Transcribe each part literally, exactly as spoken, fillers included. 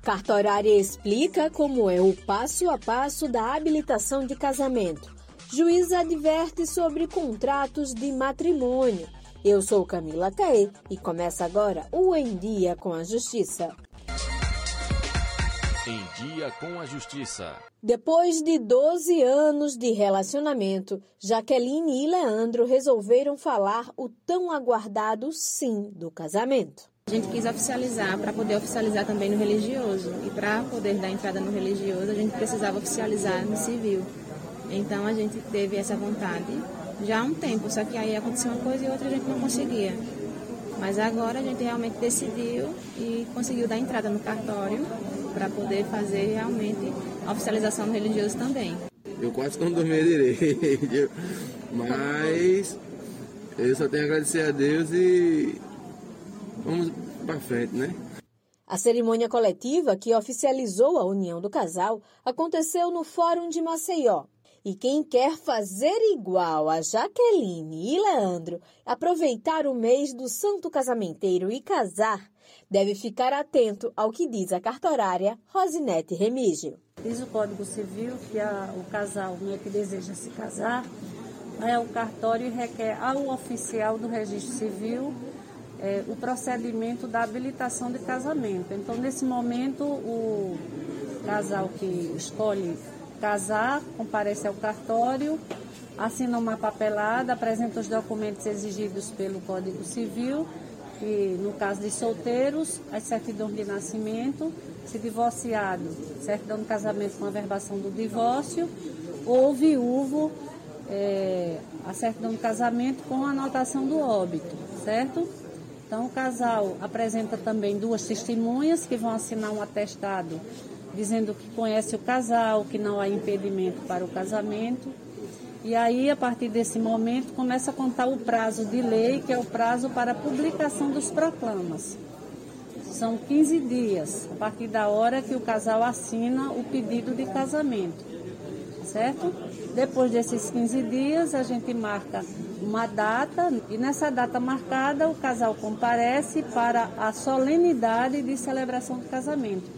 Cartorária explica como é o passo a passo da habilitação de casamento. Juíza adverte sobre contratos de matrimônio. Eu sou Camila Caê e começa agora o Em Dia com a Justiça. Em Dia com a Justiça. Depois de doze anos de relacionamento, Jaqueline e Leandro resolveram falar o tão aguardado sim do casamento. A gente quis oficializar para poder oficializar também no religioso. E para poder dar entrada no religioso, a gente precisava oficializar no civil. Então a gente teve essa vontade já há um tempo, só que aí aconteceu uma coisa e outra a gente não conseguia. Mas agora a gente realmente decidiu e conseguiu dar entrada no cartório para poder fazer realmente a oficialização no religioso também. Eu quase não dormi direito, mas eu só tenho a agradecer a Deus e vamos para frente, né? A cerimônia coletiva que oficializou a união do casal aconteceu no Fórum de Maceió. E quem quer fazer igual a Jaqueline e Leandro, aproveitar o mês do santo casamenteiro e casar, deve ficar atento ao que diz a cartorária Rosinete Remígio. Diz o Código Civil que a, o casal, né, que deseja se casar, é o cartório e requer ao oficial do registro civil é, o procedimento da habilitação de casamento. Então, nesse momento, o casal que escolhe casar, comparece ao cartório, assina uma papelada, apresenta os documentos exigidos pelo Código Civil, e no caso de solteiros, as certidões de nascimento, se divorciado, certidão de casamento com averbação do divórcio, ou viúvo, é, a certidão de casamento com anotação do óbito, certo? Então o casal apresenta também duas testemunhas que vão assinar um atestado dizendo que conhece o casal, que não há impedimento para o casamento. E aí, a partir desse momento, começa a contar o prazo de lei, que é o prazo para a publicação dos proclamas. São quinze dias, a partir da hora que o casal assina o pedido de casamento, certo? Depois desses quinze dias, a gente marca uma data, e nessa data marcada, o casal comparece para a solenidade de celebração do casamento.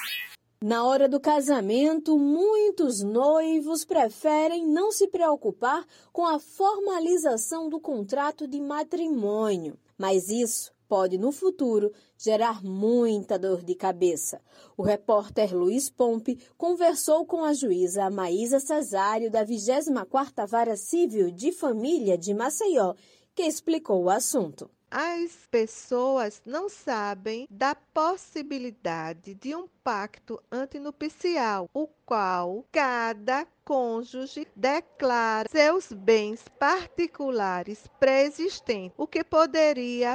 Na hora do casamento, muitos noivos preferem não se preocupar com a formalização do contrato de matrimônio. Mas isso pode, no futuro, gerar muita dor de cabeça. O repórter Luiz Pompe conversou com a juíza Maísa Cesário, da vigésima quarta Vara Civil de Família de Maceió, que explicou o assunto. As pessoas não sabem da possibilidade de um pacto antinupcial, o qual cada cônjuge declara seus bens particulares pré-existentes, o que poderia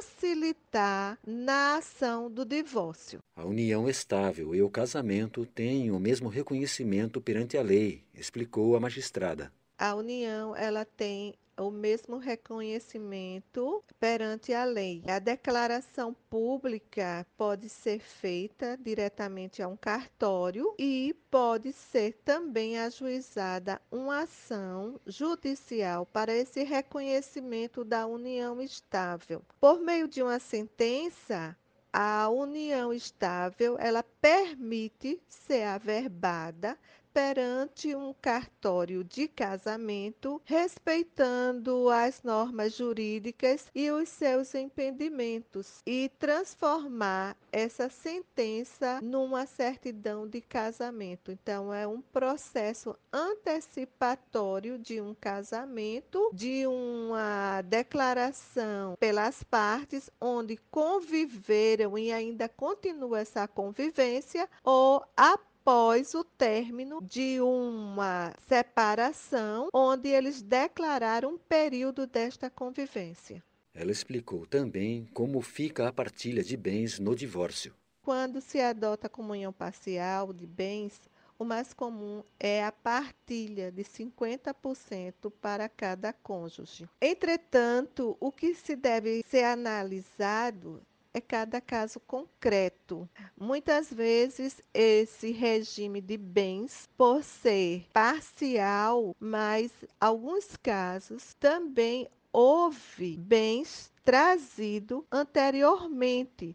facilitar na ação do divórcio. A união estável e o casamento têm o mesmo reconhecimento perante a lei, explicou a magistrada. A união, ela tem o mesmo reconhecimento perante a lei. A declaração pública pode ser feita diretamente a um cartório e pode ser também ajuizada uma ação judicial para esse reconhecimento da união estável. Por meio de uma sentença, a união estável, ela permite ser averbada perante um cartório de casamento, respeitando as normas jurídicas e os seus impedimentos, e transformar essa sentença numa certidão de casamento. Então, é um processo antecipatório de um casamento, de uma declaração pelas partes, onde conviveram e ainda continua essa convivência, ou a após o término de uma separação, onde eles declararam um período desta convivência. Ela explicou também como fica a partilha de bens no divórcio. Quando se adota a comunhão parcial de bens, o mais comum é a partilha de cinquenta por cento para cada cônjuge. Entretanto, o que se deve ser analisado é cada caso concreto. Muitas vezes esse regime de bens, por ser parcial, mas em alguns casos também houve bens trazidos anteriormente.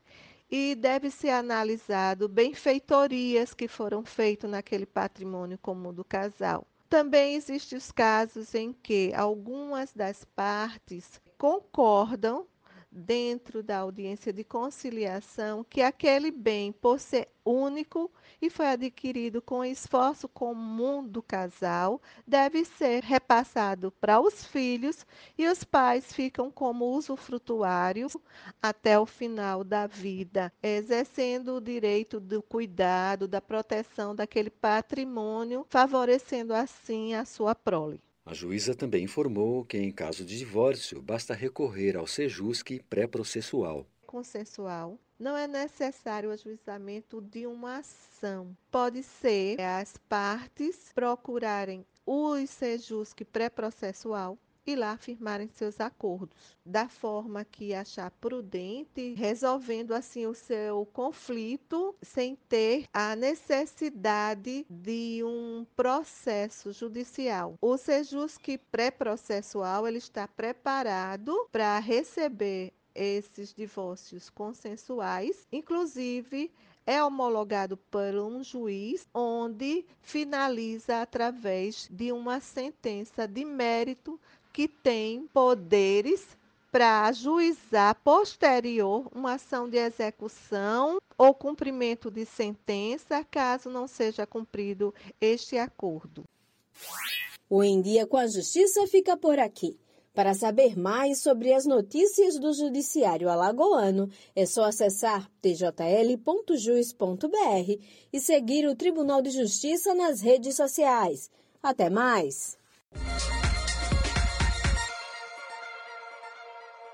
e deve ser analisado benfeitorias que foram feitas naquele patrimônio comum do casal. Também existem os casos em que algumas das partes concordam dentro da audiência de conciliação que aquele bem, por ser único e foi adquirido com esforço comum do casal, deve ser repassado para os filhos e os pais ficam como usufrutuários até o final da vida, exercendo o direito do cuidado, da proteção daquele patrimônio, favorecendo assim a sua prole. A juíza também informou que, em caso de divórcio, basta recorrer ao sejusque pré-processual. Consensual, não é necessário o ajuizamento de uma ação. Pode ser as partes procurarem o sejusque pré-processual e lá firmarem seus acordos, da forma que achar prudente, resolvendo assim o seu conflito sem ter a necessidade de um processo judicial. O sejusque pré-processual ele está preparado para receber esses divórcios consensuais, inclusive é homologado por um juiz, onde finaliza através de uma sentença de mérito que tem poderes para ajuizar posterior uma ação de execução ou cumprimento de sentença, caso não seja cumprido este acordo. O Em Dia com a Justiça fica por aqui. Para saber mais sobre as notícias do Judiciário Alagoano, é só acessar t j l ponto jus ponto b r e seguir o Tribunal de Justiça nas redes sociais. Até mais!